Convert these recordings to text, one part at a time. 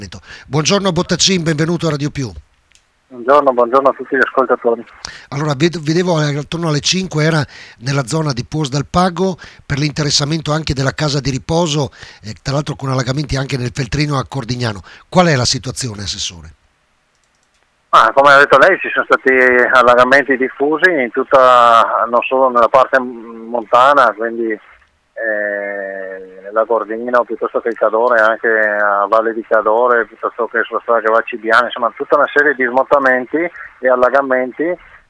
Buongiorno Bottacin, benvenuto a Radio Più. Buongiorno a tutti gli ascoltatori. Allora, vedevo attorno alle 5 era nella zona di Puos del Pago per l'interessamento anche della casa di riposo, tra l'altro con allagamenti anche nel Feltrino a Cordignano. Qual è la situazione, Assessore? Come ha detto lei, ci sono stati allagamenti diffusi in tutta, non solo nella parte montana, quindi la Cordignano piuttosto che il Cadore, anche a Valle di Cadore, piuttosto che sulla strada che va a Cibiano, insomma tutta una serie di smottamenti e allagamenti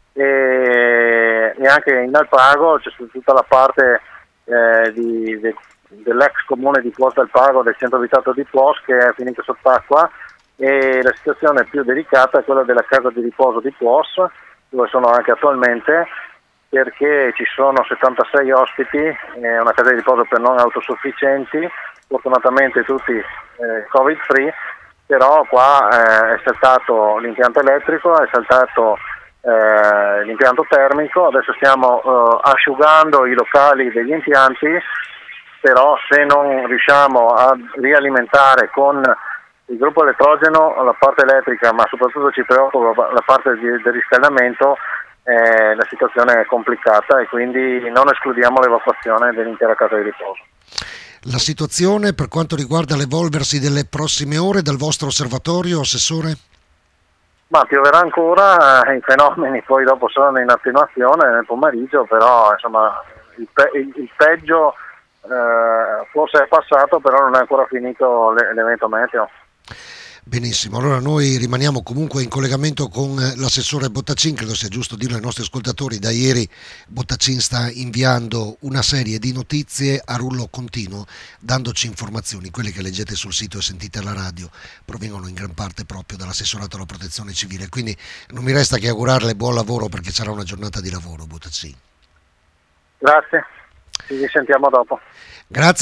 e anche in Alpago c'è tutta la parte dell'ex comune di Puos del Pago, del centro abitato di Puos, che è finito sott'acqua, e la situazione più delicata è quella della casa di riposo di Puos, dove sono anche attualmente, perché ci sono 76 ospiti, è una casa di riposo per non autosufficienti, fortunatamente tutti covid free, però qua è saltato l'impianto elettrico, è saltato l'impianto termico, adesso stiamo asciugando i locali degli impianti, però se non riusciamo a rialimentare con il gruppo elettrogeno la parte elettrica, ma soprattutto ci preoccupa la parte del riscaldamento, la situazione è complicata e quindi non escludiamo l'evacuazione dell'intera casa di riposo. La situazione per quanto riguarda l'evolversi delle prossime ore dal vostro osservatorio, Assessore? Ma pioverà ancora, i fenomeni poi dopo saranno in attenuazione nel pomeriggio, però insomma il peggio forse è passato, però non è ancora finito l'evento meteo. Benissimo, allora noi rimaniamo comunque in collegamento con l'assessore Bottacin, credo sia giusto dirlo ai nostri ascoltatori, da ieri Bottacin sta inviando una serie di notizie a rullo continuo, dandoci informazioni, quelle che leggete sul sito e sentite alla radio provengono in gran parte proprio dall'assessorato alla protezione civile, quindi non mi resta che augurarle buon lavoro perché sarà una giornata di lavoro, Bottacin. Grazie, ci risentiamo dopo. Grazie.